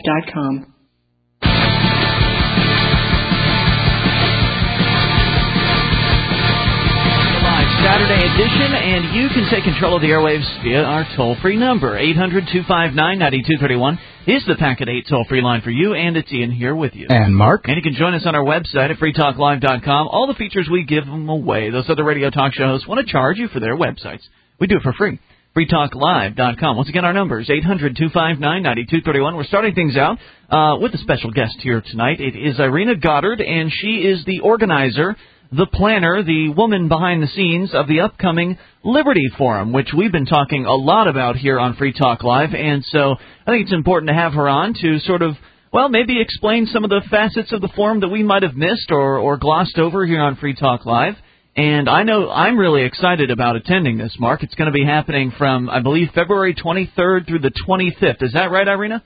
Live Saturday edition, and you can take control of the airwaves via our toll-free number. 800-259-9231 is the Packet 8 toll-free line for you, and it's Ian here with you. And Mark. And you can join us on our website at freetalklive.com. All the features we give them away. Those other radio talk show hosts want to charge you for their websites. We do it for free. freetalklive.com. Once again, our number is 800-259-9231. We're starting things out with a special guest here tonight. It is Irina Goddard, and she is the organizer, the planner, the woman behind the scenes of the upcoming Liberty Forum, which we've been talking a lot about here on Free Talk Live. And so I think it's important to have her on to sort of, well, maybe explain some of the facets of the forum that we might have missed or glossed over here on Free Talk Live. And I know I'm really excited about attending this, Mark. It's going to be happening from, I believe, February 23rd through the 25th. Is that right, Irina?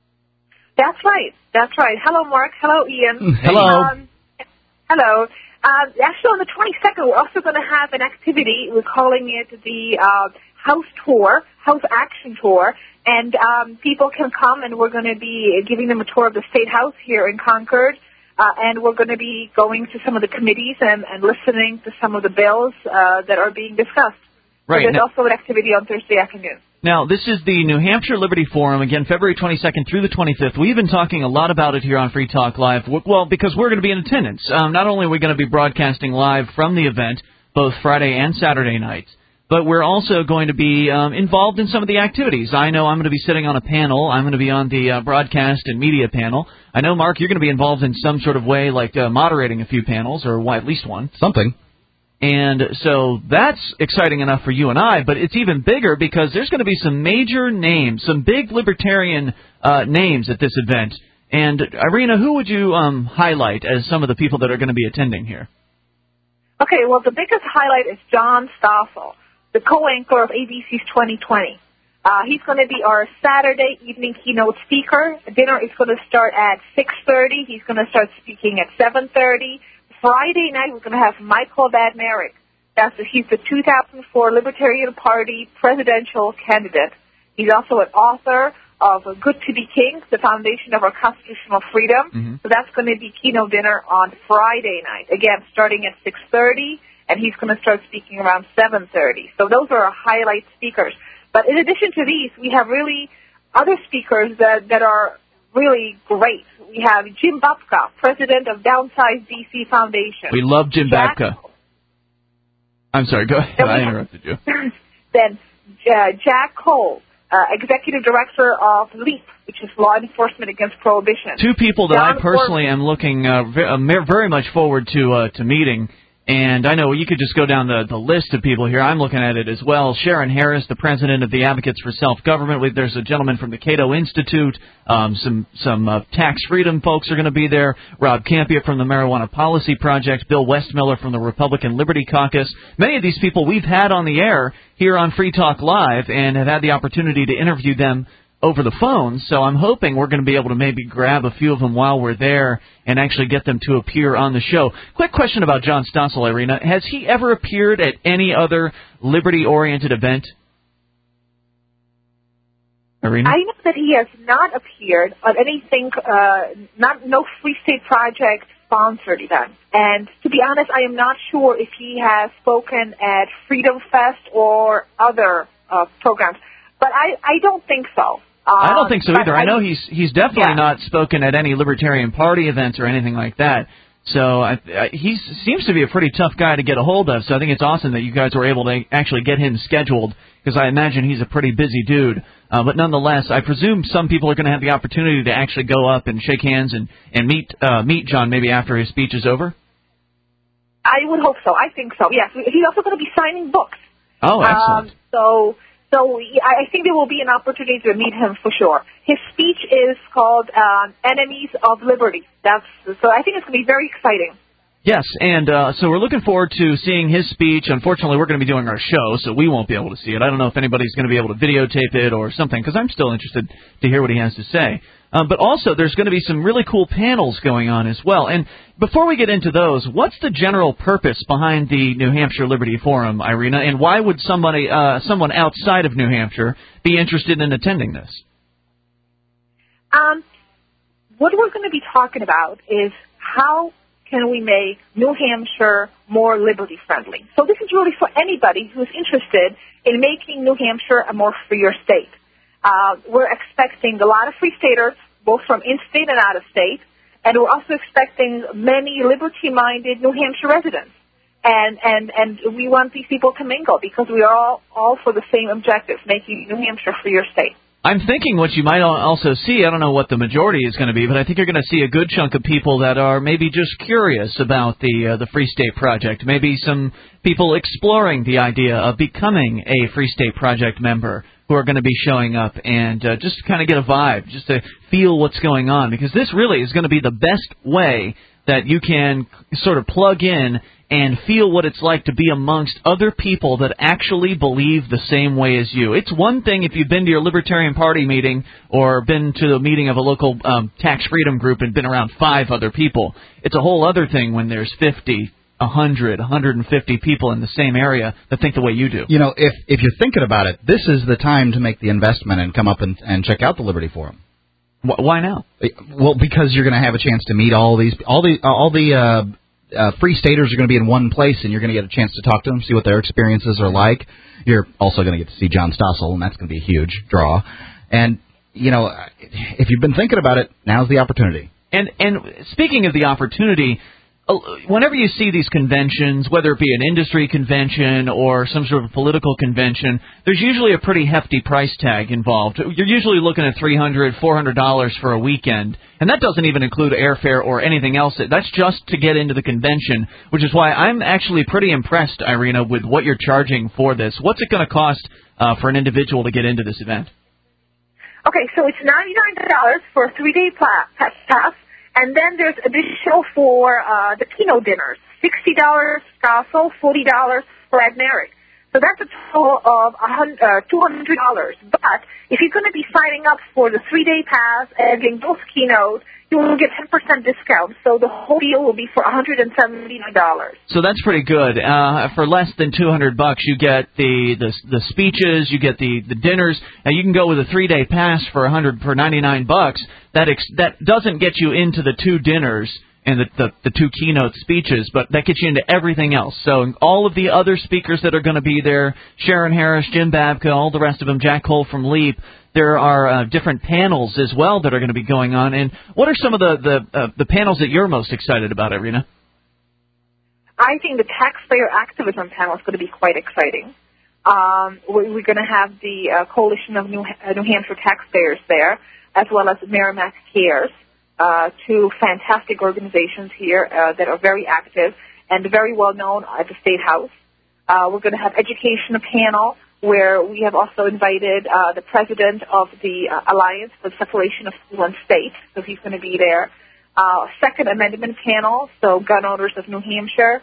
That's right. That's right. Hello, Mark. Hello, Ian. Hello. Hello. Actually, on the 22nd, we're also going to have an activity. We're calling it the House Tour, House Action Tour. And people can come, and we're going to be giving them a tour of the State House here in Concord. And we're going to be going to some of the committees and listening to some of the bills that are being discussed. Right. So there's also an activity on Thursday afternoon. Now, this is the New Hampshire Liberty Forum, again, February 22nd through the 25th. We've been talking a lot about it here on Free Talk Live, well, because we're going to be in attendance. Not only are we going to be broadcasting live from the event, both Friday and Saturday nights, but we're also going to be involved in some of the activities. I know I'm going to be sitting on a panel. I'm going to be on the broadcast and media panel. I know, Mark, you're going to be involved in some sort of way, like moderating a few panels, or at least one. Something. And so that's exciting enough for you and I, but it's even bigger because there's going to be some major names, some big libertarian names at this event. And, Irina, who would you highlight as some of the people that are going to be attending here? Okay, well, the biggest highlight is John Stossel, the co-anchor of ABC's 2020. He's going to be our Saturday evening keynote speaker. Dinner is going to start at 6:30. He's going to start speaking at 7:30. Friday night, we're going to have Michael Badnarik. He's the 2004 Libertarian Party presidential candidate. He's also an author of Good to Be King, the Foundation of Our Constitutional Freedom. Mm-hmm. So that's going to be keynote dinner on Friday night, again, starting at 6:30, and he's going to start speaking around 7:30. So those are our highlight speakers. But in addition to these, we have really other speakers that are really great. We have Jim Babka, president of Downsize DC Foundation. We love Jim Babka. I'm sorry, go ahead. I interrupted you. Then Jack Cole, executive director of LEAP, which is Law Enforcement Against Prohibition. Two people that I personally am looking very much forward to meeting. And I know you could just go down the list of people here. I'm looking at it as well. Sharon Harris, the president of the Advocates for Self-Government. There's a gentleman from the Cato Institute. Some tax freedom folks are going to be there. Rob Campia from the Marijuana Policy Project. Bill Westmiller from the Republican Liberty Caucus. Many of these people we've had on the air here on Free Talk Live and have had the opportunity to interview them over the phone, so I'm hoping we're going to be able to maybe grab a few of them while we're there and actually get them to appear on the show. Quick question about John Stossel, Irina. Has he ever appeared at any other liberty-oriented event? Irina? I know that he has not appeared on anything, no Free State Project sponsored event. And to be honest, I am not sure if he has spoken at Freedom Fest or other programs. But I don't think so. I don't think so either. I know he's definitely not spoken at any Libertarian Party events or anything like that. So he seems to be a pretty tough guy to get a hold of. So I think it's awesome that you guys were able to actually get him scheduled, because I imagine he's a pretty busy dude. But nonetheless, I presume some people are going to have the opportunity to actually go up and shake hands and meet John maybe after his speech is over. I would hope so. I think so. Yes, he's also going to be signing books. Oh, excellent. So I think there will be an opportunity to meet him for sure. His speech is called Enemies of Liberty. So I think it's going to be very exciting. Yes, and so we're looking forward to seeing his speech. Unfortunately, we're going to be doing our show, so we won't be able to see it. I don't know if anybody's going to be able to videotape it or something, because I'm still interested to hear what he has to say. But also, there's going to be some really cool panels going on as well. And before we get into those, what's the general purpose behind the New Hampshire Liberty Forum, Irina, and why would someone outside of New Hampshire be interested in attending this? what we're going to be talking about is how can we make New Hampshire more liberty-friendly. So this is really for anybody who is interested in making New Hampshire a more freer state. We're expecting a lot of free staters, both from in-state and out of state, and we're also expecting many liberty-minded New Hampshire residents. And we want these people to mingle because we are all for the same objective, making New Hampshire a freer state. I'm thinking what you might also see, I don't know what the majority is going to be, but I think you're going to see a good chunk of people that are maybe just curious about the Free State Project, maybe some people exploring the idea of becoming a Free State Project member who are going to be showing up and just kind of get a vibe, just to feel what's going on, because this really is going to be the best way that you can sort of plug in and feel what it's like to be amongst other people that actually believe the same way as you. It's one thing if you've been to your Libertarian Party meeting or been to the meeting of a local tax freedom group and been around 5 other people. It's a whole other thing when there's 50, 100, 150 people in the same area that think the way you do. You know, if you're thinking about it, this is the time to make the investment and come up and check out the Liberty Forum. Why now? Well, because you're going to have a chance to meet all the free staters are going to be in one place, and you're going to get a chance to talk to them, see what their experiences are like. You're also going to get to see John Stossel, and that's going to be a huge draw. And, you know, if you've been thinking about it, now's the opportunity. And speaking of the opportunity, whenever you see these conventions, whether it be an industry convention or some sort of political convention, there's usually a pretty hefty price tag involved. You're usually looking at $300, $400 for a weekend, and that doesn't even include airfare or anything else. That's just to get into the convention, which is why I'm actually pretty impressed, Irina, with what you're charging for this. What's it going to cost for an individual to get into this event? Okay, so it's $99 for a 3-day pass. And then there's additional for the keynote dinners, $60 Stossel, $40 for Ed Merrick. So that's a total of $200. But if you're going to be signing up for the 3-day pass and getting both keynotes, you will get 10% discount. So the whole deal will be for $179. So that's pretty good. For less than $200, you get the speeches, you get the dinners. Now you can go with a 3-day pass for $99. That doesn't get you into the 2 dinners and the 2 keynote speeches, but that gets you into everything else. So all of the other speakers that are going to be there, Sharon Harris, Jim Babka, all the rest of them, Jack Cole from LEAP, there are different panels as well that are going to be going on. And what are some of the panels that you're most excited about, Irina? I think the taxpayer activism panel is going to be quite exciting. We're going to have the Coalition of New Hampshire Taxpayers there, as well as Merrimack Cares, 2 fantastic organizations here that are very active and very well known at the State House. We're going to have education panel where we have also invited the president of the Alliance for the Separation of School and State, so he's going to be there. Second Amendment panel, so gun owners of New Hampshire,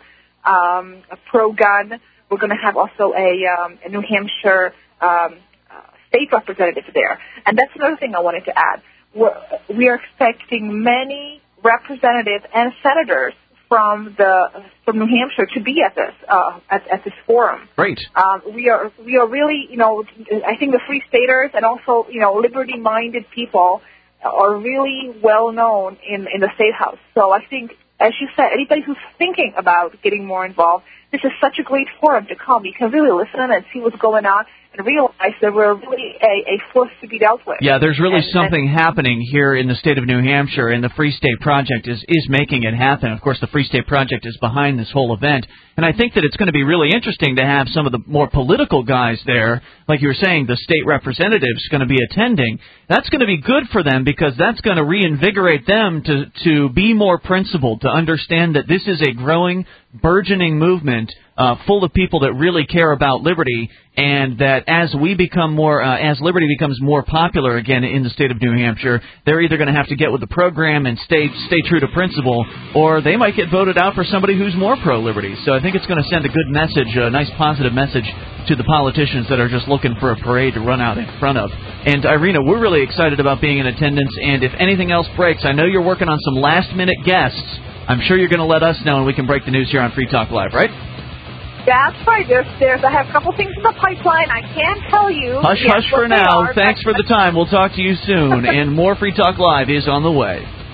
pro-gun. We're going to have also a New Hampshire state representative there. And that's another thing I wanted to add. We are expecting many representatives and senators from New Hampshire to be at this forum. Great. We are really, I think the Free Staters and also, liberty-minded people are really well known in the State House. So I think, as you said, anybody who's thinking about getting more involved, this is such a great forum to come. You can really listen and see what's going on and realize that we're really a force to be dealt with. Yeah, there's really something happening here in the state of New Hampshire, and the Free State Project is making it happen. Of course, the Free State Project is behind this whole event, and I think that it's going to be really interesting to have some of the more political guys there. Like you were saying, the state representatives going to be attending. That's going to be good for them because that's going to reinvigorate them to be more principled, to understand that this is a growing, burgeoning movement full of people that really care about liberty, and that as liberty becomes more popular again in the state of New Hampshire, they're either going to have to get with the program and stay true to principle, or they might get voted out for somebody who's more pro-liberty. So I think it's going to send a good message, a nice positive message to the politicians that are just looking for a parade to run out in front of. And Irina, we're really excited about being in attendance, and if anything else breaks, I know you're working on some last-minute guests. I'm sure you're going to let us know, and we can break the news here on Free Talk Live, right? That's right. I have a couple things in the pipeline. I can't tell you. Hush for now. Thanks for the time. We'll talk to you soon. And more Free Talk Live is on the way.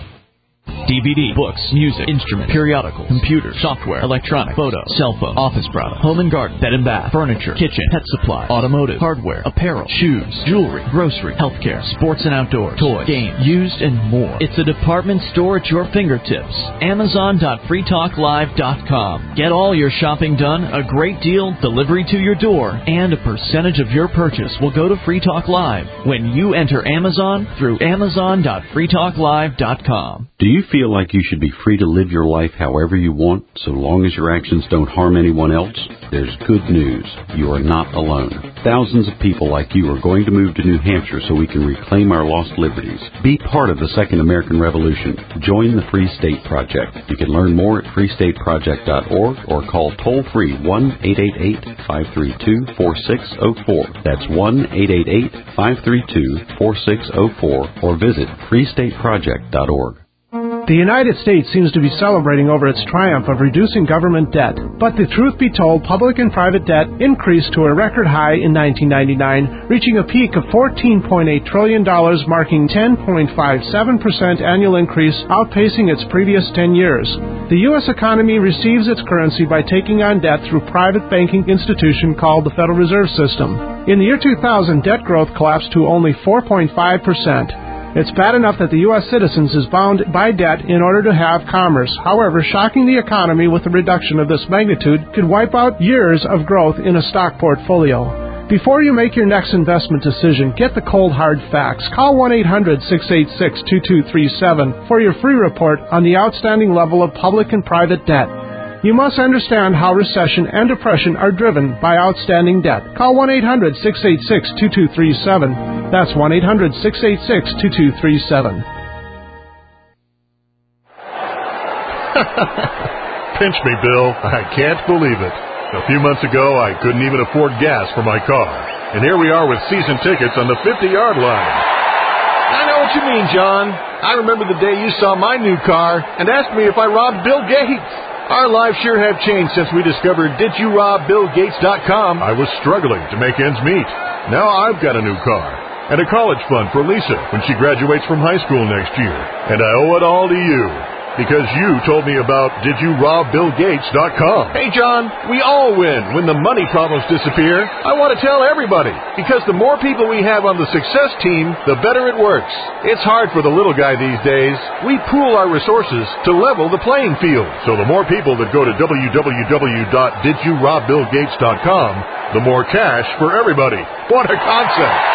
DVD, books, music, instruments, periodicals, computers, software, electronic, photo, cell phone, office products, home and garden, bed and bath, furniture, kitchen, pet supply, automotive, hardware, apparel, shoes, jewelry, grocery, healthcare, sports and outdoors, toys, games, used, and more. It's a department store at your fingertips. Amazon.freetalklive.com. Get all your shopping done, a great deal, delivery to your door, and a percentage of your purchase will go to Free Talk Live when you enter Amazon through Amazon.freetalklive.com. Do you feel like you should be free to live your life however you want, so long as your actions don't harm anyone else? There's good news. You are not alone. Thousands of people like you are going to move to New Hampshire so we can reclaim our lost liberties. Be part of the Second American Revolution. Join the Free State Project. You can learn more at freestateproject.org or call toll-free 1-888-532-4604. That's 1-888-532-4604 or visit freestateproject.org. The United States seems to be celebrating over its triumph of reducing government debt. But the truth be told, public and private debt increased to a record high in 1999, reaching a peak of $14.8 trillion, marking 10.57% annual increase, outpacing its previous 10 years. The U.S. economy receives its currency by taking on debt through a private banking institution called the Federal Reserve System. In the year 2000, debt growth collapsed to only 4.5%. It's bad enough that the U.S. citizens is bound by debt in order to have commerce. However, shocking the economy with a reduction of this magnitude could wipe out years of growth in a stock portfolio. Before you make your next investment decision, get the cold hard facts. Call 1-800-686-2237 for your free report on the outstanding level of public and private debt. You must understand how recession and depression are driven by outstanding debt. Call 1-800-686-2237. That's 1-800-686-2237. Pinch me, Bill. I can't believe it. A few months ago, I couldn't even afford gas for my car. And here we are with season tickets on the 50-yard line. I know what you mean, John. I remember the day you saw my new car and asked me if I robbed Bill Gates. Our lives sure have changed since we discovered DidYouRobBillGates.com. I was struggling to make ends meet. Now I've got a new car and a college fund for Lisa when she graduates from high school next year. And I owe it all to you because you told me about DidYouRobBillGates.com. Hey, John, we all win when the money problems disappear. I want to tell everybody because the more people we have on the success team, the better it works. It's hard for the little guy these days. We pool our resources to level the playing field. So the more people that go to www.DidYouRobBillGates.com, the more cash for everybody. What a concept!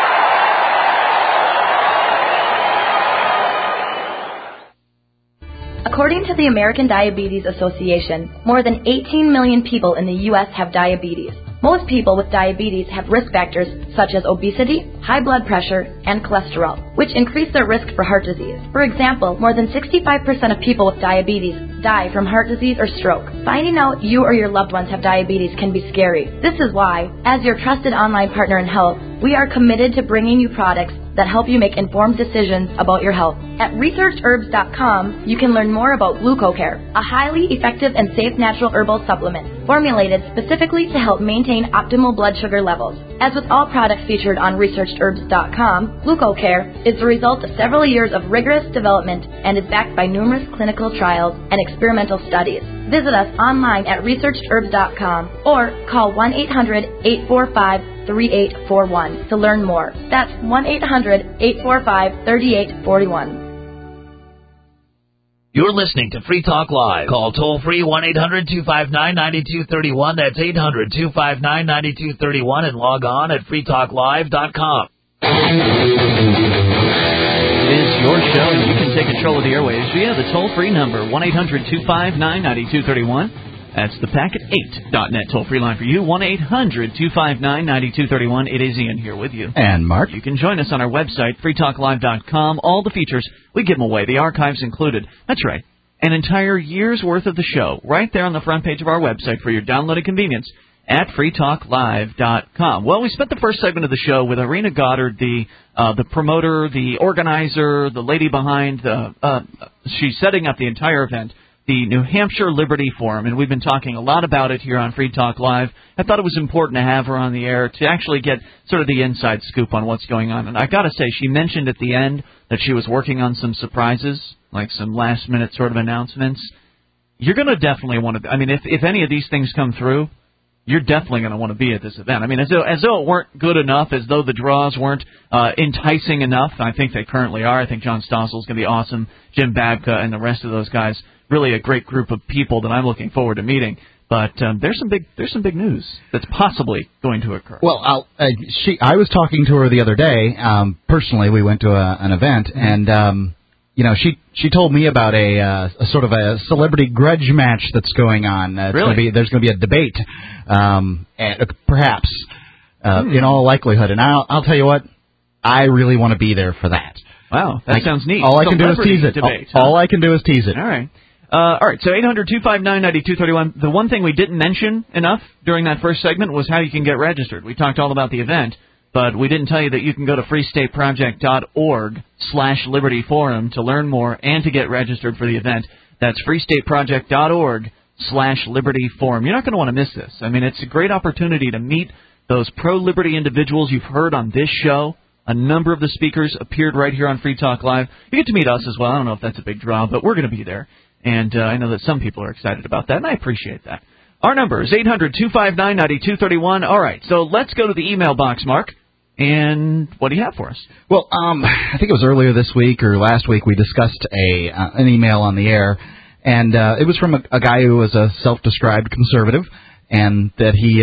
According to the American Diabetes Association, more than 18 million people in the U.S. have diabetes. Most people with diabetes have risk factors such as obesity, high blood pressure, and cholesterol, which increase their risk for heart disease. For example, more than 65% of people with diabetes die from heart disease or stroke. Finding out you or your loved ones have diabetes can be scary. This is why, as your trusted online partner in health, we are committed to bringing you products that help you make informed decisions about your health. At ResearchHerbs.com, you can learn more about GlucoCare, a highly effective and safe natural herbal supplement formulated specifically to help maintain optimal blood sugar levels. As with all products featured on ResearchHerbs.com, GlucoCare is the result of several years of rigorous development and is backed by numerous clinical trials and experimental studies. Visit us online at ResearchHerbs.com or call 1-800-845-3841 to learn more. That's 1-800-845-3841. You're listening to Free Talk Live. Call toll-free 1-800-259-9231. That's 800-259-9231 and log on at freetalklive.com. It is your show, and you can take control of the airwaves via the toll-free number, 1-800-259-9231. That's the packet8.net toll-free line for you, 1-800-259-9231. It is Ian here with you. And Mark. You can join us on our website, freetalklive.com. All the features, we give them away, the archives included. That's right, an entire year's worth of the show right there on the front page of our website for your downloaded convenience at freetalklive.com. Well, we spent the first segment of the show with Irina Goddard, the promoter, the organizer, the lady behind she's setting up the entire event the New Hampshire Liberty Forum, and we've been talking a lot about it here on Free Talk Live. I thought it was important to have her on the air to actually get sort of the inside scoop on what's going on. And I got to say, she mentioned at the end that she was working on some surprises, like some last-minute sort of announcements. You're going to definitely want to – I mean, if any of these things come through, you're definitely going to want to be at this event. I mean, as though it weren't good enough, as though the draws weren't enticing enough. I think they currently are. I think John Stossel's going to be awesome. Jim Babka and the rest of those guys, really a great group of people that I'm looking forward to meeting. But there's some big news that's possibly going to occur. Well, I was talking to her the other day. Personally, we went to an event, and she told me about a sort of a celebrity grudge match that's going on. Really? There's going to be a debate, perhaps, in all likelihood. And I'll tell you what, I really want to be there for that. Wow, that sounds neat. All I can do is tease it. Debate, all I can do is tease it. All right. All right, so 800-259-9231. The one thing we didn't mention enough during that first segment was how you can get registered. We talked all about the event, but we didn't tell you that you can go to freestateproject.org/Liberty Forum to learn more and to get registered for the event. That's freestateproject.org/Liberty Forum. You're not going to want to miss this. I mean, it's a great opportunity to meet those pro-liberty individuals you've heard on this show. A number of the speakers appeared right here on Free Talk Live. You get to meet us as well. I don't know if that's a big draw, but we're going to be there. And I know that some people are excited about that, and I appreciate that. Our number is 800-259-9231. All right, so let's go to the email box, Mark. And what do you have for us? Well, I think it was earlier this week or last week we discussed an email on the air, and it was from a guy who was a self-described conservative, and that he,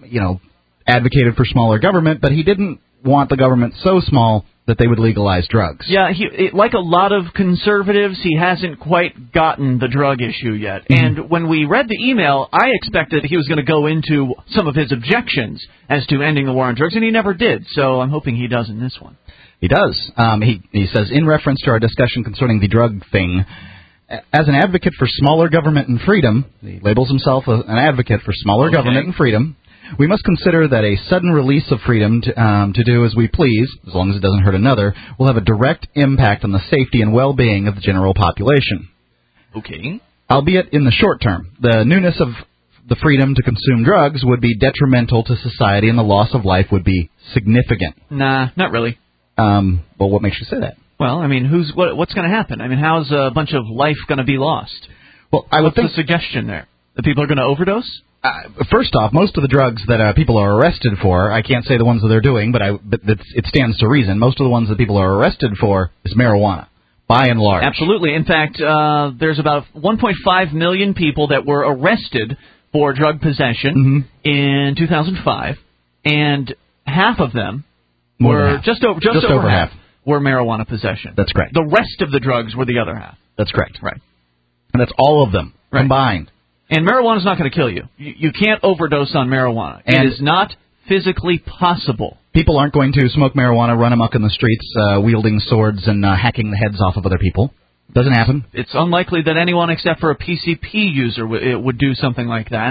advocated for smaller government, but he didn't want the government so small that they would legalize drugs. Yeah, like a lot of conservatives, he hasn't quite gotten the drug issue yet. Mm-hmm. And when we read the email, I expected he was going to go into some of his objections as to ending the war on drugs, and he never did. So I'm hoping he does in this one. He does. He says, in reference to our discussion concerning the drug thing, as an advocate for smaller government and freedom, he labels himself an advocate for smaller government and freedom, we must consider that a sudden release of freedom to do as we please, as long as it doesn't hurt another, will have a direct impact on the safety and well-being of the general population. Okay. Albeit in the short term, the newness of the freedom to consume drugs would be detrimental to society and the loss of life would be significant. Nah, not really. Well, what makes you say that? Well, I mean, what's going to happen? I mean, how's a bunch of life going to be lost? Well, What's the suggestion there? That people are going to overdose? First off, most of the drugs that people are arrested for, I can't say the ones that they're doing, but it stands to reason. Most of the ones that people are arrested for is marijuana, by and large. Absolutely. In fact, there's about 1.5 million people that were arrested for drug possession in 2005, and half of them just over half were marijuana possession. That's correct. The rest of the drugs were the other half. That's correct. Right. And that's all of them combined. And marijuana is not going to kill you. You can't overdose on marijuana. It is not physically possible. People aren't going to smoke marijuana, run amok in the streets, wielding swords and hacking the heads off of other people. Doesn't happen. It's unlikely that anyone except for a PCP user would do something like that.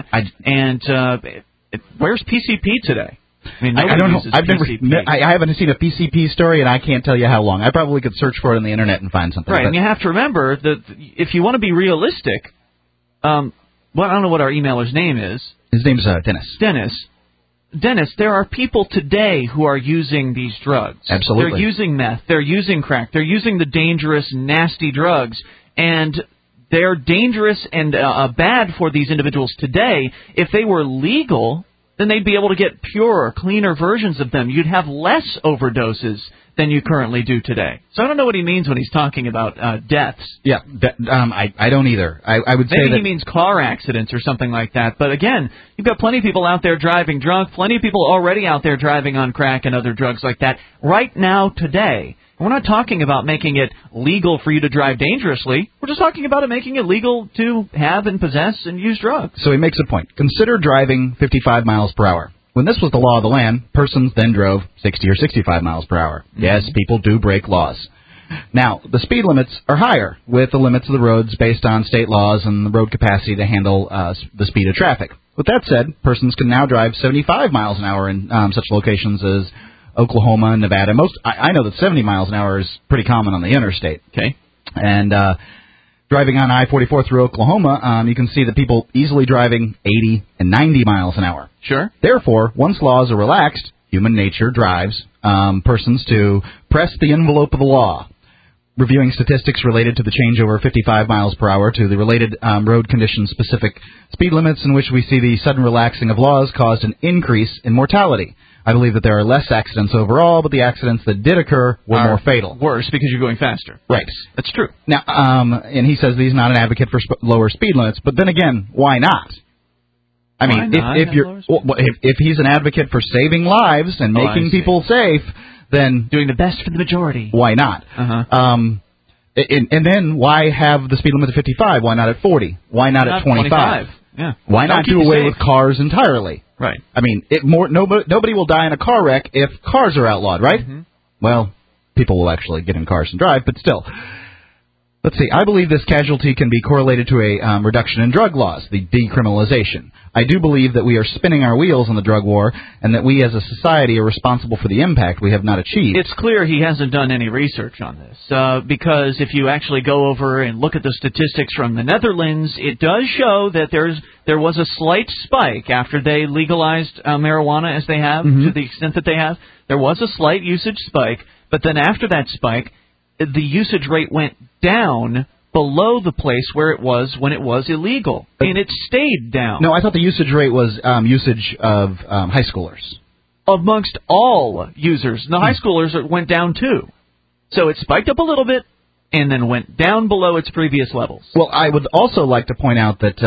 Where's PCP today? I mean, I don't know. I haven't seen a PCP story, and I can't tell you how long. I probably could search for it on the internet and find something. Right, and you have to remember that if you want to be realistic, well, I don't know what our emailer's name is. His name's Dennis. Dennis, there are people today who are using these drugs. Absolutely. They're using meth. They're using crack. They're using the dangerous, nasty drugs. And they're dangerous and bad for these individuals today. If they were legal, then they'd be able to get purer, cleaner versions of them. You'd have less overdoses than you currently do today. So I don't know what he means when he's talking about deaths. Yeah, I don't either. I would say maybe he means car accidents or something like that. But again, you've got plenty of people out there driving drunk, plenty of people already out there driving on crack and other drugs like that right now today. We're not talking about making it legal for you to drive dangerously. We're just talking about making it legal to have and possess and use drugs. So he makes a point. Consider driving 55 miles per hour. When this was the law of the land, persons then drove 60 or 65 miles per hour. Yes, people do break laws. Now, the speed limits are higher with the limits of the roads based on state laws and the road capacity to handle the speed of traffic. With that said, persons can now drive 75 miles an hour in such locations as Oklahoma and Nevada. I know that 70 miles an hour is pretty common on the interstate. Okay. And driving on I-44 through Oklahoma, you can see that people easily driving 80 and 90 miles an hour. Sure. Therefore, once laws are relaxed, human nature drives persons to press the envelope of the law. Reviewing statistics related to the change over 55 miles per hour to the related road condition-specific speed limits in which we see the sudden relaxing of laws caused an increase in mortality. I believe that there are less accidents overall, but the accidents that did occur were more fatal. Worse because you're going faster. Right. That's true. Now, and he says that he's not an advocate for lower speed limits, but then again, why not? I mean, if he's an advocate for saving lives and making people safe, then doing the best for the majority. Why not? And then why have the speed limit at 55? Why not at 40? Why not at 25? Yeah. Why not do away with cars entirely? Right. I mean, nobody will die in a car wreck if cars are outlawed, right? Mm-hmm. Well, people will actually get in cars and drive, but still. Let's see. I believe this casualty can be correlated to a reduction in drug laws, the decriminalization. I do believe that we are spinning our wheels on the drug war and that we as a society are responsible for the impact we have not achieved. It's clear he hasn't done any research on this because if you actually go over and look at the statistics from the Netherlands, it does show that there was a slight spike after they legalized marijuana as they have, to the extent that they have. There was a slight usage spike, but then after that spike, the usage rate went down below the place where it was when it was illegal, and it stayed down. No, I thought the usage rate was usage of high schoolers. Amongst all users. The high schoolers went down too. So it spiked up a little bit and then went down below its previous levels. Well, I would also like to point out that,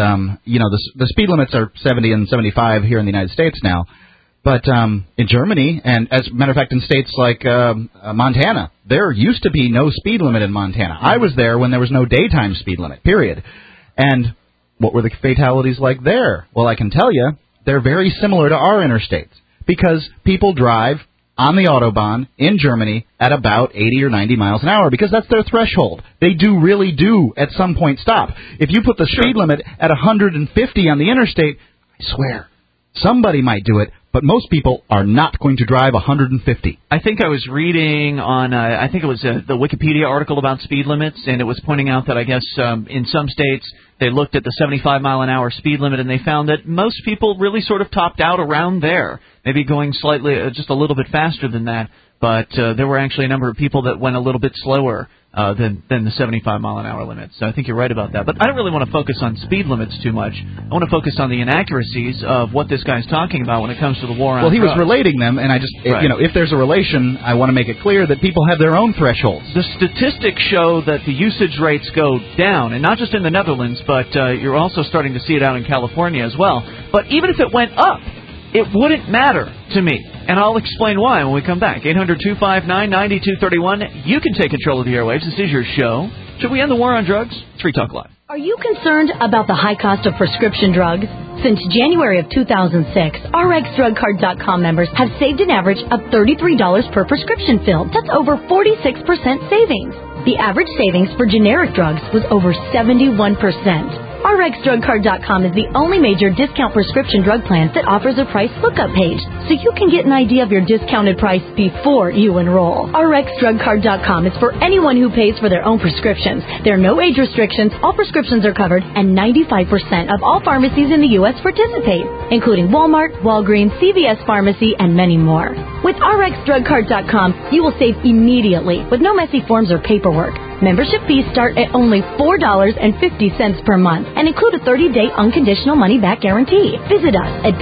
the speed limits are 70 and 75 here in the United States now. But in Germany, and as a matter of fact in states like Montana, there used to be no speed limit in Montana. I was there when there was no daytime speed limit, period. And what were the fatalities like there? Well, I can tell you, they're very similar to our interstates because people drive on the Autobahn in Germany at about 80 or 90 miles an hour because that's their threshold. They really do at some point stop. If you put the speed limit at 150 on the interstate, I swear, somebody might do it. But most people are not going to drive 150. I think I was reading on, I think it was the Wikipedia article about speed limits, and it was pointing out that I guess in some states they looked at the 75 mile an hour speed limit and they found that most people really sort of topped out around there, maybe going slightly, just a little bit faster than that. But there were actually a number of people that went a little bit slower than the 75 mile an hour limit. So I think you're right about that. But I don't really want to focus on speed limits too much. I want to focus on the inaccuracies of what this guy's talking about when it comes to the war on drugs. Well, he was relating them, and I just, if there's a relation, I want to make it clear that people have their own thresholds. The statistics show that the usage rates go down, and not just in the Netherlands, but you're also starting to see it out in California as well. But even if it went up, it wouldn't matter to me, and I'll explain why when we come back. 800-259-9231. You can take control of the airwaves. This is your show. Should we end the war on drugs? It's Free Talk Live. Are you concerned about the high cost of prescription drugs? Since January of 2006, RxDrugCard.com members have saved an average of $33 per prescription filled. That's over 46% savings. The average savings for generic drugs was over 71%. RxDrugCard.com is the only major discount prescription drug plan that offers a price lookup page, so you can get an idea of your discounted price before you enroll. RxDrugCard.com is for anyone who pays for their own prescriptions. There are no age restrictions, all prescriptions are covered, and 95% of all pharmacies in the U.S. participate, including Walmart, Walgreens, CVS Pharmacy, and many more. With RxDrugCard.com, you will save immediately with no messy forms or paperwork. Membership fees start at only $4.50 per month and include a 30-day unconditional money-back guarantee. Visit us at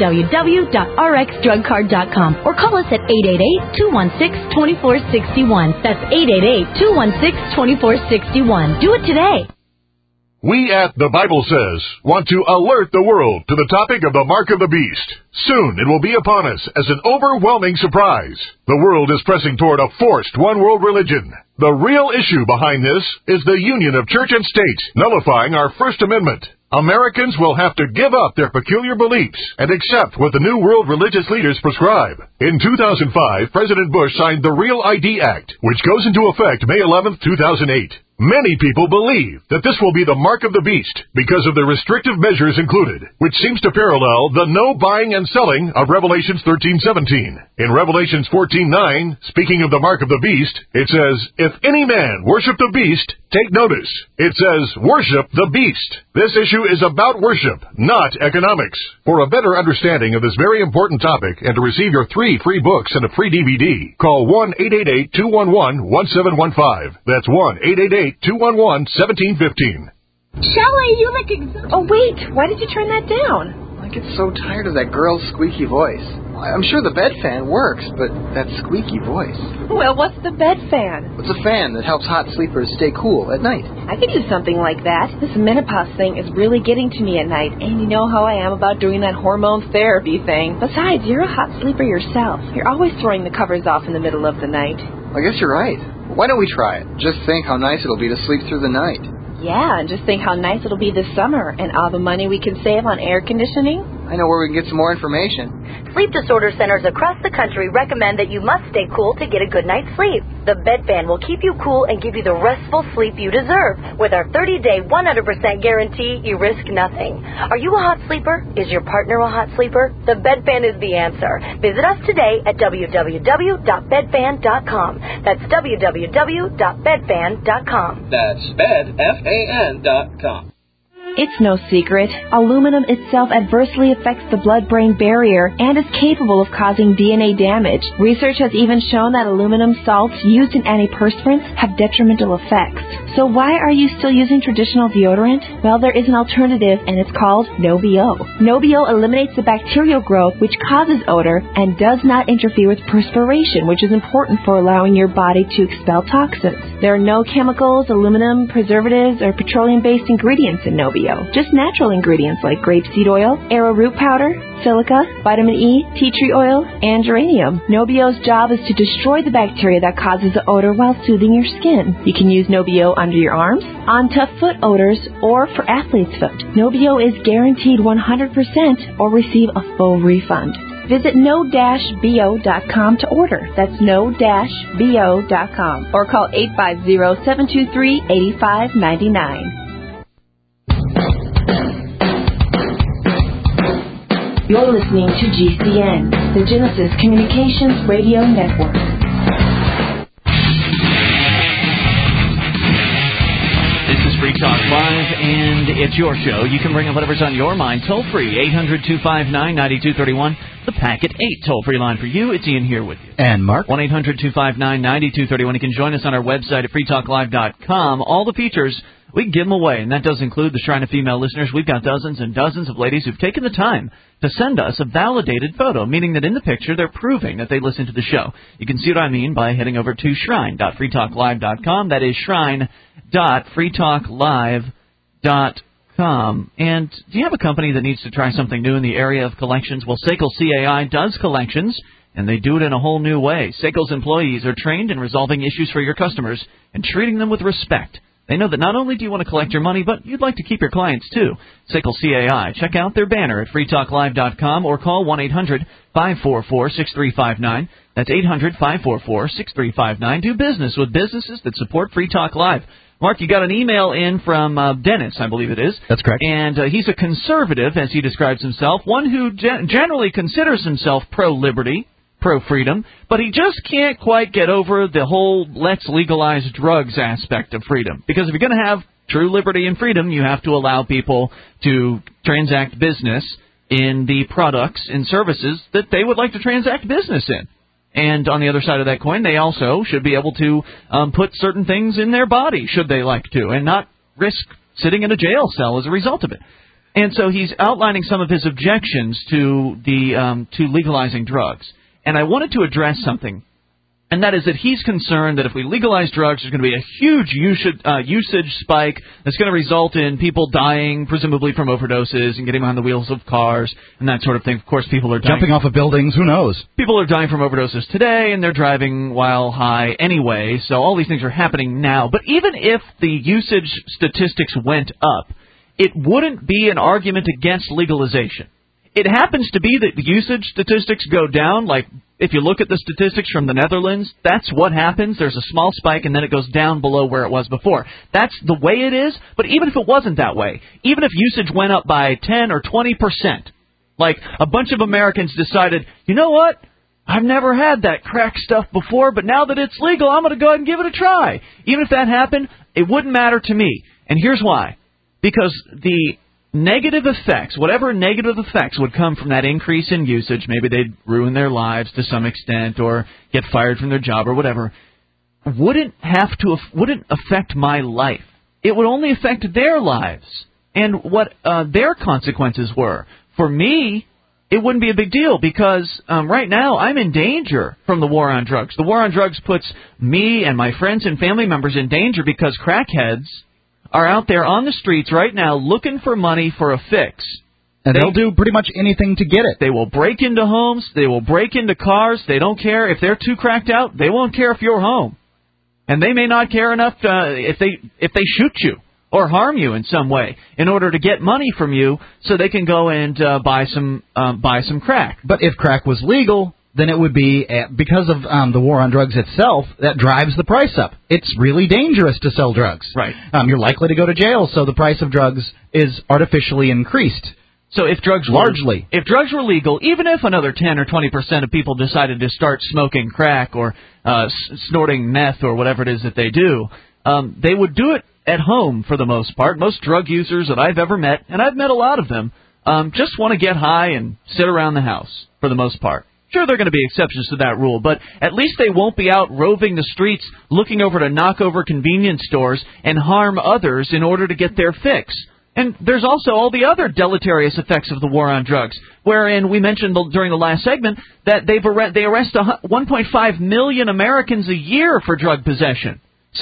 www.rxdrugcard.com or call us at 888-216-2461. That's 888-216-2461. Do it today. We at The Bible Says want to alert the world to the topic of the Mark of the Beast. Soon it will be upon us as an overwhelming surprise. The world is pressing toward a forced one-world religion. The real issue behind this is the union of church and state, nullifying our First Amendment. Americans will have to give up their peculiar beliefs and accept what the New World religious leaders prescribe. In 2005, President Bush signed the Real ID Act, which goes into effect May 11, 2008. Many people believe that this will be the mark of the beast because of the restrictive measures included, which seems to parallel the no buying and selling of Revelations 13:17. In Revelations 14:9, speaking of the mark of the beast, it says, "If any man worship the beast, take notice." It says, "Worship the beast." This issue is about worship, not economics. For a better understanding of this very important topic and to receive your 3 free books and a free DVD, call 1-888-211-1715. That's 1-888-211-1715. Shelley, you look Oh, wait. Why did you turn that down? I get so tired of that girl's squeaky voice. I'm sure the bed fan works, but that squeaky voice. Well, what's the bed fan? It's a fan that helps hot sleepers stay cool at night. I could use something like that. This menopause thing is really getting to me at night, and you know how I am about doing that hormone therapy thing. Besides, you're a hot sleeper yourself. You're always throwing the covers off in the middle of the night. I guess you're right. Why don't we try it? Just think how nice it'll be to sleep through the night. Yeah, and just think how nice it'll be this summer and all the money we can save on air conditioning. I know where we can get some more information. Sleep disorder centers across the country recommend that you must stay cool to get a good night's sleep. The bed fan will keep you cool and give you the restful sleep you deserve. With our 30-day, 100% guarantee, you risk nothing. Are you a hot sleeper? Is your partner a hot sleeper? The bed fan is the answer. Visit us today at www.bedfan.com. That's www.bedfan.com. That's bedfan.com. It's no secret. Aluminum itself adversely affects the blood-brain barrier and is capable of causing DNA damage. Research has even shown that aluminum salts used in antiperspirants have detrimental effects. So why are you still using traditional deodorant? Well, there is an alternative, and it's called No-BO. No-BO eliminates the bacterial growth which causes odor and does not interfere with perspiration, which is important for allowing your body to expel toxins. There are no chemicals, aluminum, preservatives, or petroleum-based ingredients in No-BO. Just natural ingredients like grapeseed oil, arrowroot powder, silica, vitamin E, tea tree oil, and geranium. No-BO's job is to destroy the bacteria that causes the odor while soothing your skin. You can use No-BO under your arms, on tough foot odors, or for athlete's foot. No-BO is guaranteed 100% or receive a full refund. Visit no-bo.com to order. That's no-bo.com. Or call 850-723-8599. You're listening to GCN, the Genesis Communications Radio Network. This is Free Talk Live, and it's your show. You can bring up whatever's on your mind. Toll free, 800-259-9231. The Packet 8 toll-free line for you. It's Ian here with you. And Mark. 1-800-259-9231. You can join us on our website at freetalklive.com. All the features, we give them away, and that does include the Shrine of Female Listeners. We've got dozens and dozens of ladies who've taken the time to send us a validated photo, meaning that in the picture they're proving that they listen to the show. You can see what I mean by heading over to shrine.freetalklive.com. That is shrine.freetalklive.com. And do you have a company that needs to try something new in the area of collections? Well, SACL CAI does collections, and they do it in a whole new way. SACL's employees are trained in resolving issues for your customers and treating them with respect. They know that not only do you want to collect your money, but you'd like to keep your clients, too. SACL CAI. Check out their banner at freetalklive.com or call 1-800-544-6359. That's 800-544-6359. Do business with businesses that support Free Talk Live. Mark, you got an email in from Dennis, I believe it is. That's correct. And he's a conservative, as he describes himself, one who generally considers himself pro-liberty, pro-freedom, but he just can't quite get over the whole let's legalize drugs aspect of freedom. Because if you're going to have true liberty and freedom, you have to allow people to transact business in the products and services that they would like to transact business in. And on the other side of that coin, they also should be able to put certain things in their body, should they like to, and not risk sitting in a jail cell as a result of it. And so he's outlining some of his objections to to legalizing drugs. And I wanted to address something, and that is that he's concerned that if we legalize drugs, there's going to be a huge usage spike that's going to result in people dying, presumably from overdoses, and getting behind the wheels of cars and that sort of thing. Of course, people are dying. Jumping off of buildings, who knows? People are dying from overdoses today, and they're driving while high anyway, so all these things are happening now. But even if the usage statistics went up, it wouldn't be an argument against legalization. It happens to be that the usage statistics go down, like If you look at the statistics from the Netherlands, that's what happens. There's a small spike, and then it goes down below where it was before. That's the way it is, but even if it wasn't that way, even if usage went up by 10 or 20%, like a bunch of Americans decided, you know what, I've never had that crack stuff before, but now that it's legal, I'm going to go ahead and give it a try. Even if that happened, it wouldn't matter to me. And here's why. Because the negative effects, whatever negative effects would come from that increase in usage, maybe they'd ruin their lives to some extent or get fired from their job or whatever, wouldn't affect my life. It would only affect their lives and what their consequences were. For me, it wouldn't be a big deal because right now I'm in danger from the war on drugs. The war on drugs puts me and my friends and family members in danger because crackheads are out there on the streets right now looking for money for a fix. And they'll do pretty much anything to get it. They will break into homes. They will break into cars. They don't care. If they're too cracked out, they won't care if you're home. And they may not care enough if they shoot you or harm you in some way in order to get money from you so they can go and buy some crack. But if crack was legal, then it would be, because of the war on drugs itself, that drives the price up. It's really dangerous to sell drugs. Right. You're likely to go to jail, so the price of drugs is artificially increased. So if drugs were legal, even if another 10 or 20% of people decided to start smoking crack or snorting meth or whatever it is that they do, they would do it at home for the most part. Most drug users that I've ever met, and I've met a lot of them, just want to get high and sit around the house for the most part. Sure, there are going to be exceptions to that rule, but at least they won't be out roving the streets looking over to knock over convenience stores and harm others in order to get their fix. And there's also all the other deleterious effects of the war on drugs, wherein we mentioned during the last segment that they arrest 1.5 million Americans a year for drug possession.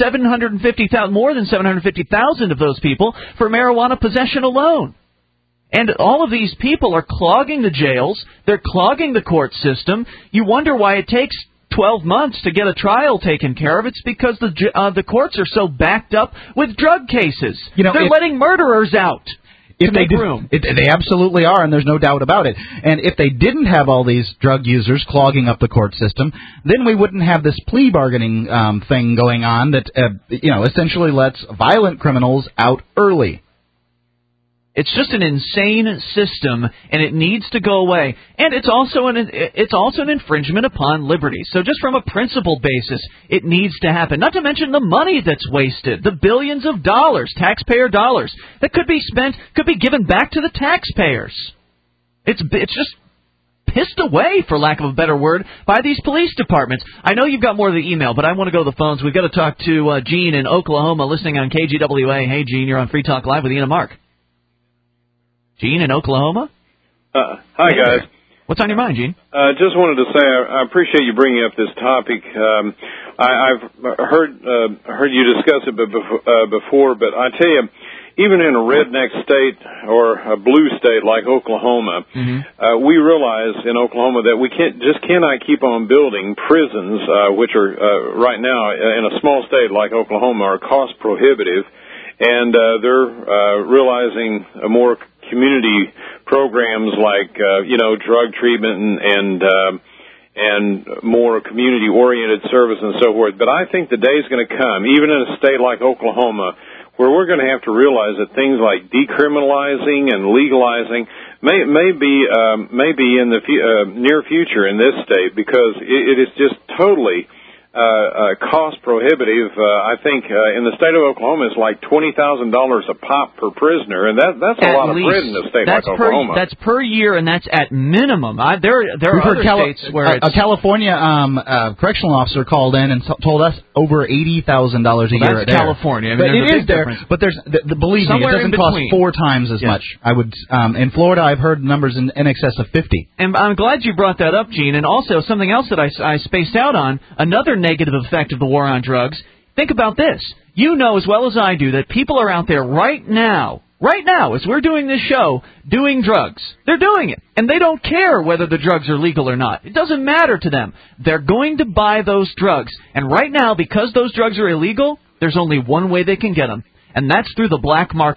More than 750,000 of those people for marijuana possession alone. And all of these people are clogging the jails. They're clogging the court system. You wonder why it takes 12 months to get a trial taken care of. It's because the courts are so backed up with drug cases. They're letting murderers out. If they do, they absolutely are, and there's no doubt about it. And if they didn't have all these drug users clogging up the court system, then we wouldn't have this plea bargaining thing going on that essentially lets violent criminals out early. It's just an insane system, and it needs to go away. And it's also an infringement upon liberty. So just from a principle basis, it needs to happen. Not to mention the money that's wasted, the billions of dollars, taxpayer dollars, that could be given back to the taxpayers. It's just pissed away, for lack of a better word, by these police departments. I know you've got more of the email, but I want to go to the phones. We've got to talk to Gene in Oklahoma, listening on KGWA. Hey, Gene, you're on Free Talk Live with Ian and Mark. Gene in Oklahoma? Hi, guys. What's on your mind, Gene? Just wanted to say I appreciate you bringing up this topic. I've heard you discuss it before, but I tell you, even in a redneck state or a blue state like Oklahoma, we realize in Oklahoma that we cannot keep on building prisons, which are right now in a small state like Oklahoma are cost prohibitive, and they're realizing a more community programs like drug treatment and more community oriented service and so forth. But I think the day is going to come, even in a state like Oklahoma, where we're going to have to realize that things like decriminalizing and legalizing may be in the near future in this state, because it is just totally cost prohibitive. I think in the state of Oklahoma it's like $20,000 a pop per prisoner, and that's a lot of bread in a state like Oklahoma. That's per year, and that's at minimum. There are other states where it's... A California correctional officer called in and told us over $80,000 a year. That's California. I mean, but it is there, but there's believe me, it doesn't cost 4 times as much. I would in Florida, I've heard numbers in excess of 50. And I'm glad you brought that up, Gene. And also something else that I spaced out on, another negative effect of the war on drugs. Think about this. You know as well as I do that people are out there right now, as we're doing this show, doing drugs. They're doing it, and they don't care whether the drugs are legal or not. It doesn't matter to them. They're going to buy those drugs, and right now, because those drugs are illegal, there's only one way they can get them, and that's through the black market.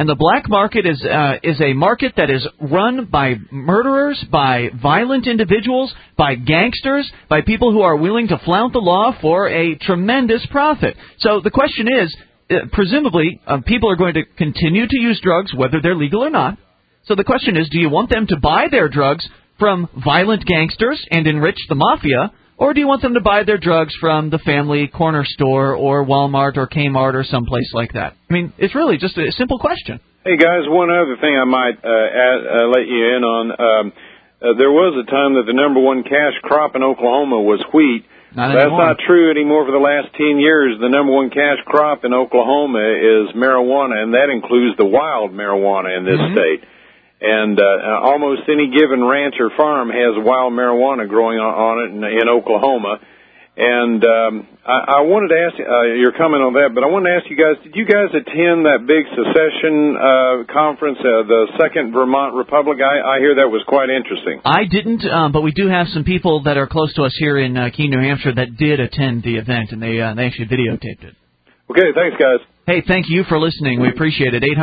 And the black market is a market that is run by murderers, by violent individuals, by gangsters, by people who are willing to flout the law for a tremendous profit. So the question is, presumably, people are going to continue to use drugs, whether they're legal or not. So the question is, do you want them to buy their drugs from violent gangsters and enrich the mafia, or do you want them to buy their drugs from the family corner store or Walmart or Kmart or someplace like that? I mean, it's really just a simple question. Hey, guys, one other thing I might let you in on. There was a time that the number one cash crop in Oklahoma was wheat. That's not true anymore for the last 10 years. The number one cash crop in Oklahoma is marijuana, and that includes the wild marijuana in this state. And almost any given ranch or farm has wild marijuana growing on it in Oklahoma. And I wanted to ask your comment on that, but I wanted to ask you guys, did you guys attend that big secession conference, the Second Vermont Republic? I hear that was quite interesting. I didn't, but we do have some people that are close to us here in Keene, New Hampshire that did attend the event, and they actually videotaped it. Okay, thanks, guys. Hey, thank you for listening. We appreciate it.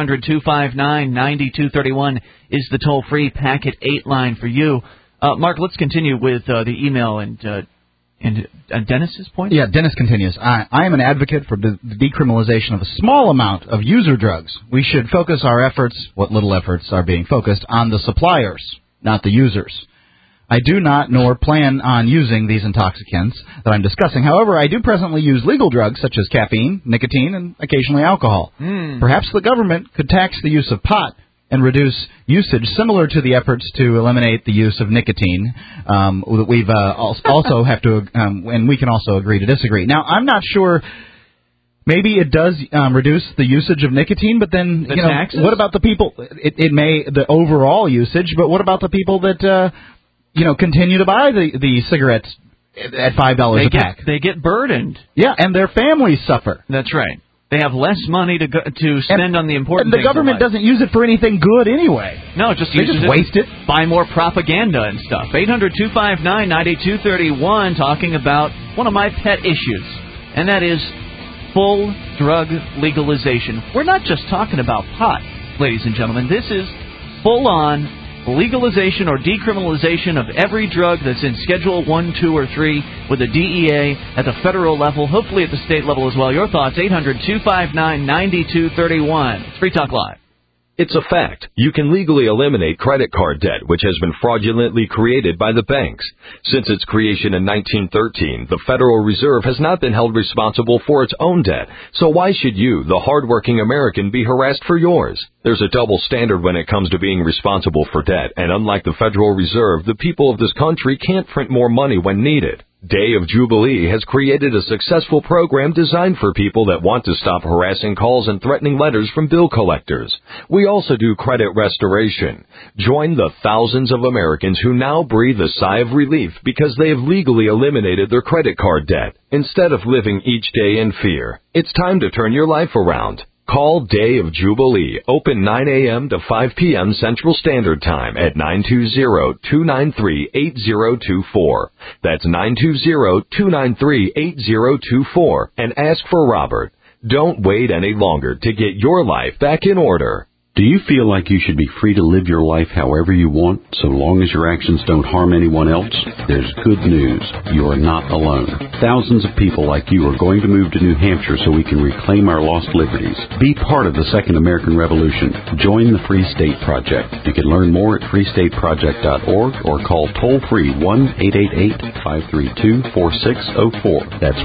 800-259-9231 is the toll-free Packet 8 line for you. Mark, let's continue with the email and Dennis's point? Yeah, Dennis continues. I am an advocate for the decriminalization of a small amount of user drugs. We should focus our efforts, what little efforts are being focused, on the suppliers, not the users. I do not nor plan on using these intoxicants that I'm discussing. However, I do presently use legal drugs such as caffeine, nicotine, and occasionally alcohol. Perhaps the government could tax the use of pot and reduce usage similar to the efforts to eliminate the use of nicotine. We've also have to, and we can also agree to disagree. Now, I'm not sure. Maybe it does reduce the usage of nicotine, but then taxes? What about the people? It may the overall usage, but what about the people that continue to buy the cigarettes at $5 a pack? They get burdened. Yeah, and their families suffer. That's right. They have less money to spend on the important things. And the government doesn't use it for anything good anyway. No, they just waste it. Buy more propaganda and stuff. 800-259-9231, talking about one of my pet issues, and that is full drug legalization. We're not just talking about pot, ladies and gentlemen. This is full-on legalization or decriminalization of every drug that's in Schedule 1, 2, or 3 with the DEA at the federal level, hopefully at the state level as well. Your thoughts, 800-259-9231. It's Free Talk Live. It's a fact. You can legally eliminate credit card debt, which has been fraudulently created by the banks. Since its creation in 1913, the Federal Reserve has not been held responsible for its own debt. So why should you, the hardworking American, be harassed for yours? There's a double standard when it comes to being responsible for debt, and unlike the Federal Reserve, the people of this country can't print more money when needed. Day of Jubilee has created a successful program designed for people that want to stop harassing calls and threatening letters from bill collectors. We also do credit restoration. Join the thousands of Americans who now breathe a sigh of relief because they have legally eliminated their credit card debt. Instead of living each day in fear, it's time to turn your life around. Call Day of Jubilee, open 9 a.m. to 5 p.m. Central Standard Time at 920-293-8024. That's 920-293-8024, and ask for Robert. Don't wait any longer to get your life back in order. Do you feel like you should be free to live your life however you want, so long as your actions don't harm anyone else? There's good news. You are not alone. Thousands of people like you are going to move to New Hampshire so we can reclaim our lost liberties. Be part of the Second American Revolution. Join the Free State Project. You can learn more at freestateproject.org or call toll-free 1-888-532-4604. That's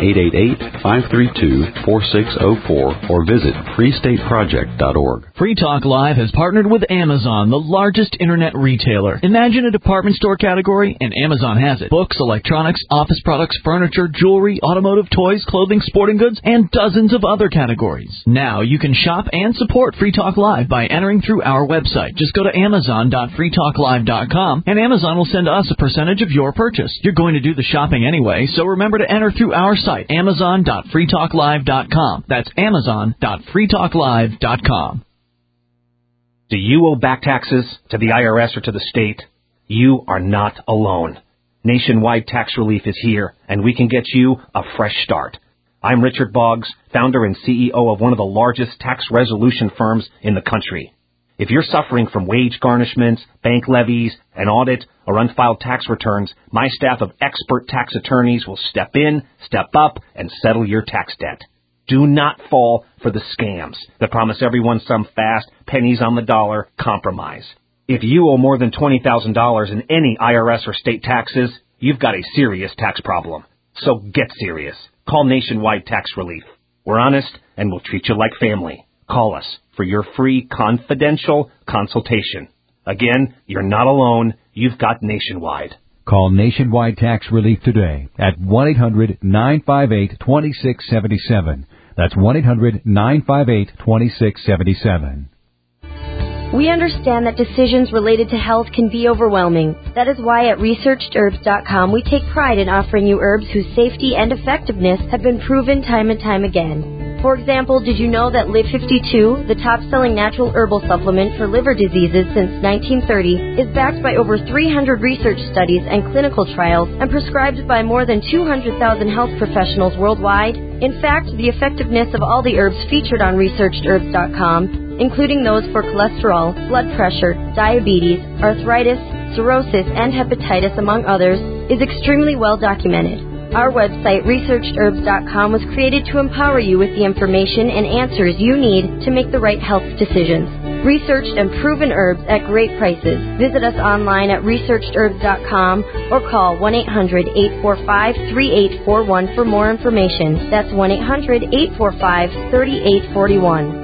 1-888-532-4604 or visit freestateproject.org. Free Talk Live has partnered with Amazon, the largest internet retailer. Imagine a department store category, and Amazon has it. Books, electronics, office products, furniture, jewelry, automotive, toys, clothing, sporting goods, and dozens of other categories. Now you can shop and support Free Talk Live by entering through our website. Just go to amazon.freetalklive.com, and Amazon will send us a percentage of your purchase. You're going to do the shopping anyway, so remember to enter through our site, amazon.freetalklive.com. That's amazon.freetalklive.com. Do you owe back taxes to the IRS or to the state? You are not alone. Nationwide tax relief is here, and we can get you a fresh start. I'm Richard Boggs, founder and CEO of one of the largest tax resolution firms in the country. If you're suffering from wage garnishments, bank levies, an audit, or unfiled tax returns, my staff of expert tax attorneys will step in, step up, and settle your tax debt. Do not fall for the scams that promise everyone some fast, pennies on the dollar compromise. If you owe more than $20,000 in any IRS or state taxes, you've got a serious tax problem. So get serious. Call Nationwide Tax Relief. We're honest and we'll treat you like family. Call us for your free confidential consultation. Again, you're not alone. You've got Nationwide. Call Nationwide Tax Relief today at 1-800-958-2677. That's 1-800-958-2677. We understand that decisions related to health can be overwhelming. That is why at ResearchedHerbs.com we take pride in offering you herbs whose safety and effectiveness have been proven time and time again. For example, did you know that Live 52, the top-selling natural herbal supplement for liver diseases since 1930, is backed by over 300 research studies and clinical trials and prescribed by more than 200,000 health professionals worldwide? In fact, the effectiveness of all the herbs featured on ResearchedHerbs.com, including those for cholesterol, blood pressure, diabetes, arthritis, cirrhosis, and hepatitis, among others, is extremely well documented. Our website, ResearchedHerbs.com, was created to empower you with the information and answers you need to make the right health decisions. Researched and proven herbs at great prices. Visit us online at ResearchedHerbs.com or call 1-800-845-3841 for more information. That's 1-800-845-3841.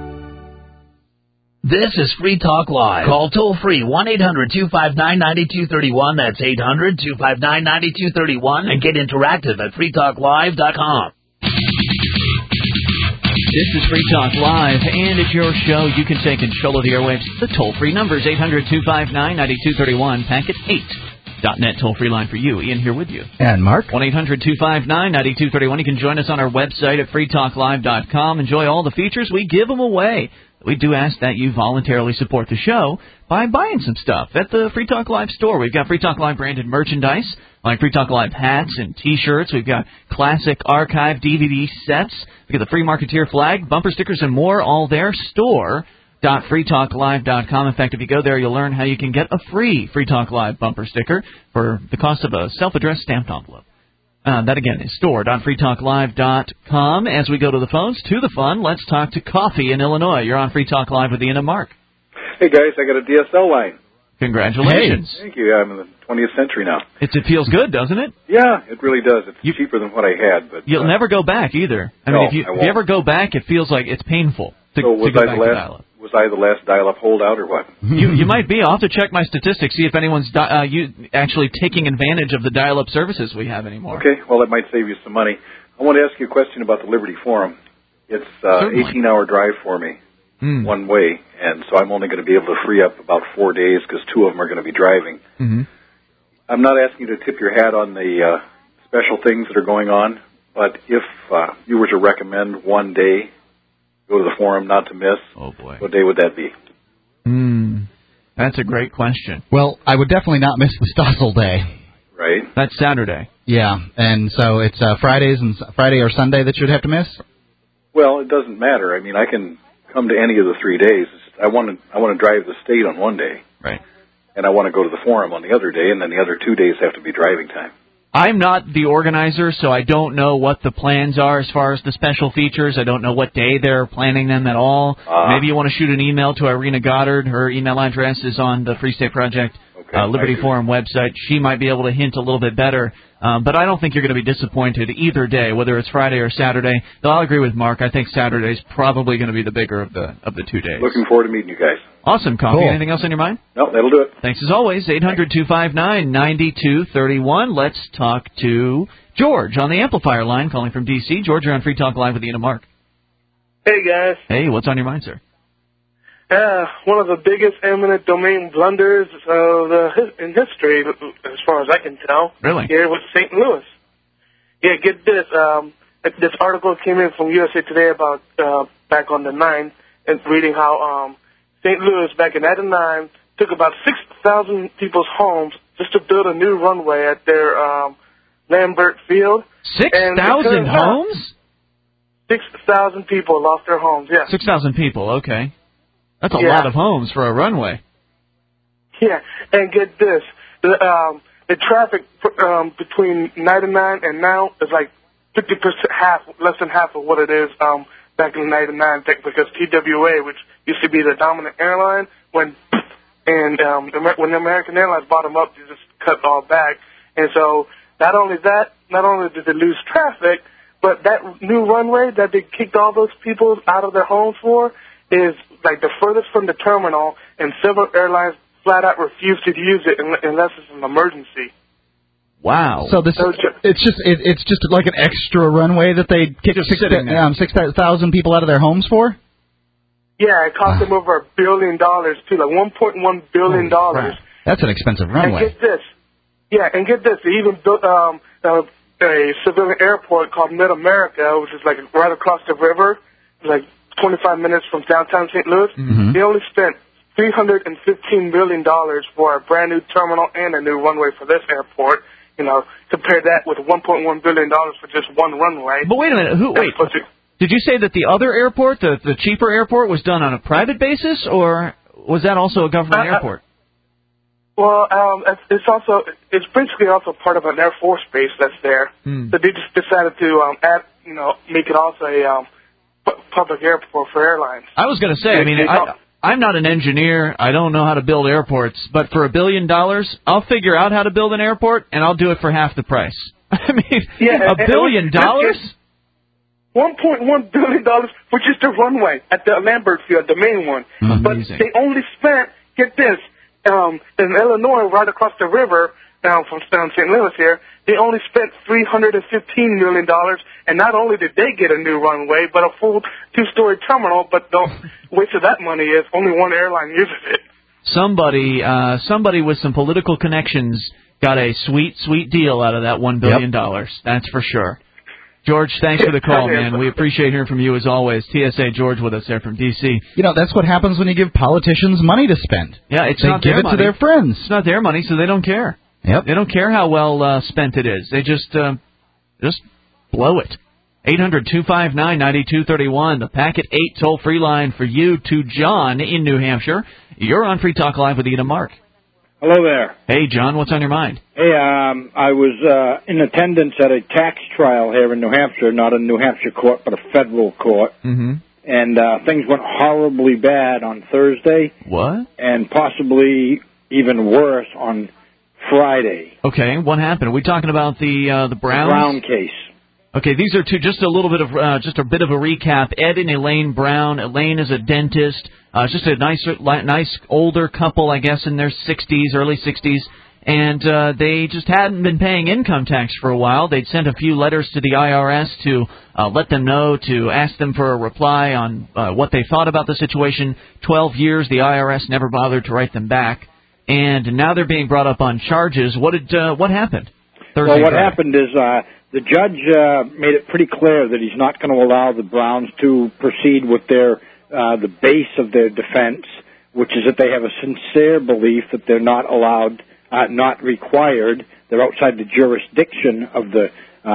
This is Free Talk Live. Call toll free 1-800-259-9231. That's 800-259-9231. And get interactive at freetalklive.com. This is Free Talk Live, and it's your show. You can take control of the airwaves. The toll-free number is 800-259-9231. Packet 8.net toll-free line for you. Ian here with you. And Mark. 1-800-259-9231. You can join us on our website at freetalklive.com. Enjoy all the features. We give them away. We do ask that you voluntarily support the show by buying some stuff at the Free Talk Live store. We've got Free Talk Live branded merchandise, like Free Talk Live hats and T-shirts. We've got classic archive DVD sets. We've got the Free Marketeer flag, bumper stickers, and more, all there. Store.freetalklive.com. In fact, if you go there, you'll learn how you can get a free Free Talk Live bumper sticker for the cost of a self-addressed stamped envelope. That, again, is store.freetalklive.com. As we go to the phones, to the fun, let's talk to Coffee in Illinois. You're on Free Talk Live with Ian and Mark. Hey, guys, I got a DSL line. Congratulations. Hey. Thank you. I'm in the 20th century now. It feels good, doesn't it? Yeah, it really does. It's cheaper than what I had. But you'll never go back either. I mean, if you ever go back, it feels like it's painful to go back to dial-up. Was I the last dial-up holdout or what? You might be. I'll have to check my statistics, see if anyone's actually taking advantage of the dial-up services we have anymore. Okay, well, that might save you some money. I want to ask you a question about the Liberty Forum. It's an 18-hour drive for me, one way, and so I'm only going to be able to free up about 4 days because 2 of them are going to be driving. Mm-hmm. I'm not asking you to tip your hat on the special things that are going on, but if you were to recommend one day, go to the forum, not to miss. Oh, boy. What day would that be? That's a great question. Well, I would definitely not miss the Stossel Day. Right. That's Saturday. Yeah, and so it's Friday or Sunday that you'd have to miss? Well, it doesn't matter. I mean, I can come to any of the 3 days. I want to drive the state on one day. Right. And I want to go to the forum on the other day, and then the other 2 days have to be driving time. I'm not the organizer, so I don't know what the plans are as far as the special features. I don't know what day they're planning them at all. Maybe you want to shoot an email to Irina Goddard. Her email address is on the Free State Project Liberty Forum website. She might be able to hint a little bit better. But I don't think you're going to be disappointed either day, whether it's Friday or Saturday. Though I'll agree with Mark. I think Saturday's probably going to be the bigger of the 2 days. Looking forward to meeting you guys. Awesome, Coffee. Cool. Anything else on your mind? No, that'll do it. Thanks as always. 800-259-9231. Let's talk to George on the amplifier line, calling from D.C. George, you're on Free Talk Live with Ian and Mark. Hey, guys. Hey, what's on your mind, sir? One of the biggest eminent domain blunders in history, as far as I can tell. Really? Here was St. Louis. Yeah, get this. This article came in from USA Today about back on the 9th, and reading how St. Louis back in '99 took about 6,000 people's homes just to build a new runway at their Lambert Field. 6,000 homes? 6,000 people lost their homes. Yeah. 6,000 people. Okay, that's a lot of homes for a runway. Yeah, and get this: the traffic between 99 and now is like 50%, less than half of what it is back in '99, because TWA, which used to be the dominant airline, when the American Airlines bought them up, they just cut all back. And so not only did they lose traffic, but that new runway that they kicked all those people out of their homes for is like the furthest from the terminal, and several airlines flat out refuse to use it unless it's an emergency. Wow! So it's just like an extra runway that they kicked 6,000 people out of their homes for. Yeah, it cost them over $1 billion too, like $1.1 billion. That's an expensive runway. And get this, they even built a civilian airport called Mid-America, which is like right across the river, like 25 minutes from downtown St. Louis. Mm-hmm. They only spent $315 million for a brand new terminal and a new runway for this airport. You know, compare that with $1.1 billion for just one runway. But wait a minute, did you say that the other airport, the cheaper airport, was done on a private basis, or was that also a government airport? Well, it's basically also part of an Air Force base that's there. So they just decided to make it also a public airport for airlines. I was going to say, I'm not an engineer. I don't know how to build airports. But for $1 billion, I'll figure out how to build an airport, and I'll do it for half the price. I mean, $1 billion? $1.1 billion for just a runway at the Lambert Field, the main one. But they only spent, get this, in Illinois, right across the river, down from St. Louis here, they only spent $315 million, and not only did they get a new runway, but a full two-story terminal, but the waste of that money is only one airline uses it. Somebody with some political connections got a sweet, sweet deal out of that $1 billion. That's for sure. George, thanks for the call, man. We appreciate hearing from you as always. TSA George with us there from D.C. You know, that's what happens when you give politicians money to spend. Yeah, it's they not give their it money. to their friends. It's not their money, so they don't care. Yep. They don't care how well spent it is. They just blow it. 800-259-9231, the Packet 8 toll-free line for you to John in New Hampshire. You're on Free Talk Live with Ian and Mark. Hello there. Hey, John, what's on your mind? Hey, I was in attendance at a tax trial here in New Hampshire, not a New Hampshire court, but a federal court. Mm-hmm. And things went horribly bad on Thursday. What? And possibly even worse on Friday. Okay, what happened? Are we talking about the Browns? The Brown case. Okay, these are just a bit of a recap. Ed and Elaine Brown. Elaine is a dentist. Just a nice older couple, I guess, in their 60s, early 60s, and they just hadn't been paying income tax for a while. They'd sent a few letters to the IRS to let them know, to ask them for a reply on what they thought about the situation. 12 years, the IRS never bothered to write them back, and now they're being brought up on charges. What happened? Well, what happened is the judge made it pretty clear that he's not going to allow the Browns to proceed with their the base of their defense, which is that they have a sincere belief that they're not allowed, not required, they're outside the jurisdiction of the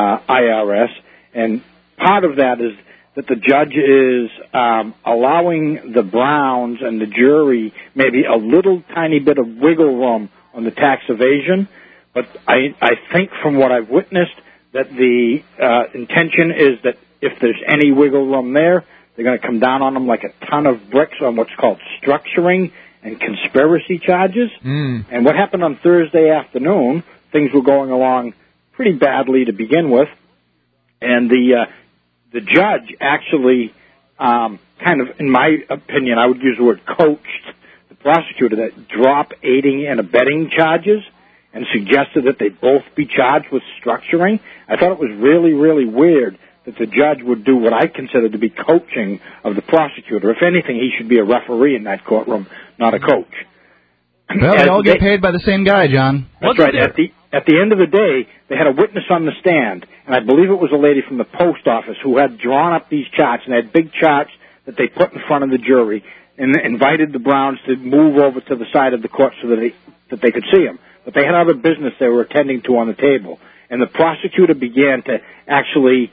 IRS, and part of that is that the judge is allowing the Browns and the jury maybe a little tiny bit of wiggle room on the tax evasion, but I think from what I've witnessed that the intention is that if there's any wiggle room there, they're going to come down on them like a ton of bricks on what's called structuring and conspiracy charges. And what happened on Thursday afternoon, things were going along pretty badly to begin with, and the judge actually kind of, in my opinion, I would use the word coached the prosecutor that drop aiding and abetting charges and suggested that they both be charged with structuring. I thought it was really, really weird that the judge would do what I consider to be coaching of the prosecutor. If anything, he should be a referee in that courtroom, not a coach. Well, they all get paid by the same guy, John. That's right. At the end of the day, they had a witness on the stand, and I believe it was a lady from the post office who had drawn up these charts, and had big charts that they put in front of the jury, and invited the Browns to move over to the side of the court so that they could see them. But they had other business they were attending to on the table. And the prosecutor began to actually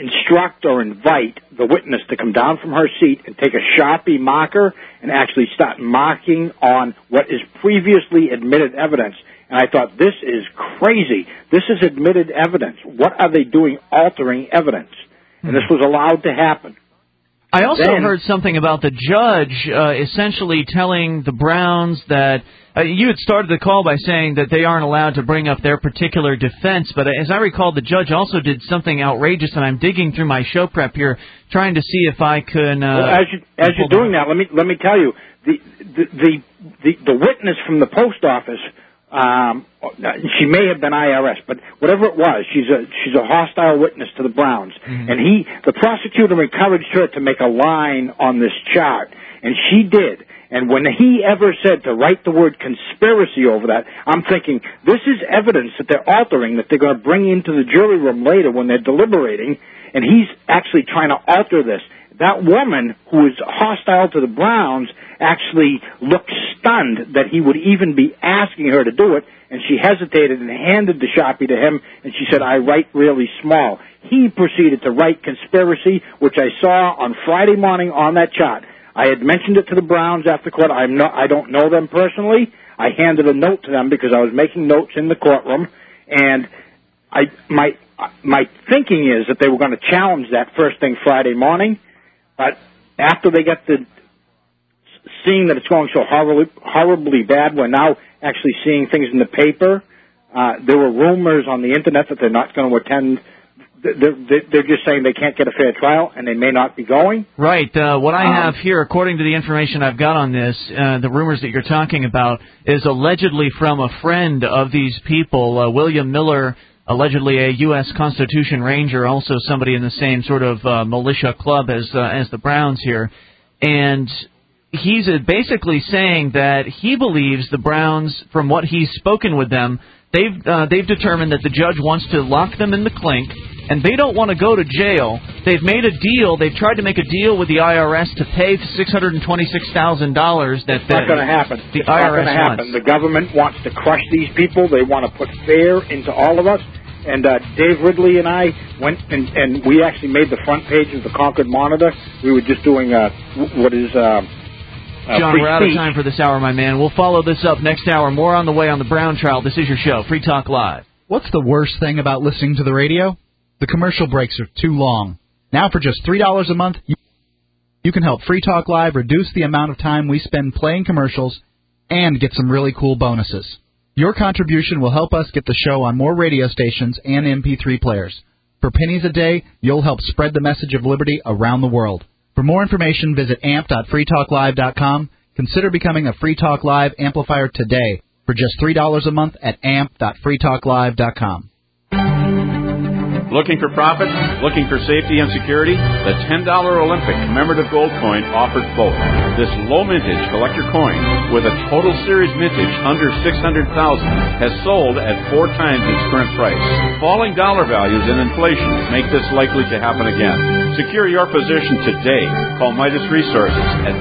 instruct or invite the witness to come down from her seat and take a Sharpie marker and actually start marking on what is previously admitted evidence. And I thought, this is crazy. This is admitted evidence. What are they doing altering evidence? And this was allowed to happen. I also heard something about the judge essentially telling the Browns that you had started the call by saying that they aren't allowed to bring up their particular defense, but as I recall, the judge also did something outrageous, and I'm digging through my show prep here, trying to see if I can. Well, as you're doing that, let me tell you, the witness from the post office. She may have been IRS, but whatever it was, she's a hostile witness to the Browns. And the prosecutor encouraged her to make a line on this chart, and she did. And when he ever said to write the word conspiracy over that, I'm thinking, this is evidence that they're altering, that they're going to bring into the jury room later when they're deliberating, and he's actually trying to alter this. That woman, who is hostile to the Browns, actually looked stunned that he would even be asking her to do it, and she hesitated and handed the Sharpie to him, and she said, I write really small. He proceeded to write conspiracy, which I saw on Friday morning on that chart. I had mentioned it to the Browns after court. I don't know them personally. I handed a note to them because I was making notes in the courtroom, and my thinking is that they were going to challenge that first thing Friday morning. But after they get seeing that it's going so horribly bad, we're now actually seeing things in the paper. There were rumors on the Internet that they're not going to attend. They're just saying they can't get a fair trial, and they may not be going. Right. What I have here, according to the information I've got on this, the rumors that you're talking about, is allegedly from a friend of these people, William Miller, allegedly a U.S. Constitution Ranger, also somebody in the same sort of militia club as the Browns here. And he's basically saying that he believes the Browns, from what he's spoken with them, they've determined that the judge wants to lock them in the clink, and they don't want to go to jail. They've made a deal. They've tried to make a deal with the IRS to pay $626,000 that it's not going to happen. The IRS wants. The government wants to crush these people. They want to put fear into all of us. And Dave Ridley and I went and we actually made the front page of the Concord Monitor. We were just doing what is John, we're out of time for this hour, my man. We'll follow this up next hour. More on the way on the Brown trial. This is your show, Free Talk Live. What's the worst thing about listening to the radio? The commercial breaks are too long. Now for just $3 a month, you can help Free Talk Live reduce the amount of time we spend playing commercials and get some really cool bonuses. Your contribution will help us get the show on more radio stations and MP3 players. For pennies a day, you'll help spread the message of liberty around the world. For more information, visit amp.freetalklive.com. Consider becoming a Free Talk Live amplifier today for just $3 a month at amp.freetalklive.com. Looking for profit? Looking for safety and security? The $10 Olympic commemorative gold coin offers both. This low mintage collector coin, with a total series mintage under $600,000, has sold at 4 times its current price. Falling dollar values and inflation make this likely to happen again. Secure your position today. Call Midas Resources at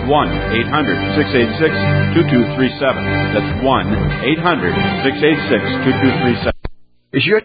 1-800-686-2237. That's 1-800-686-2237. Is your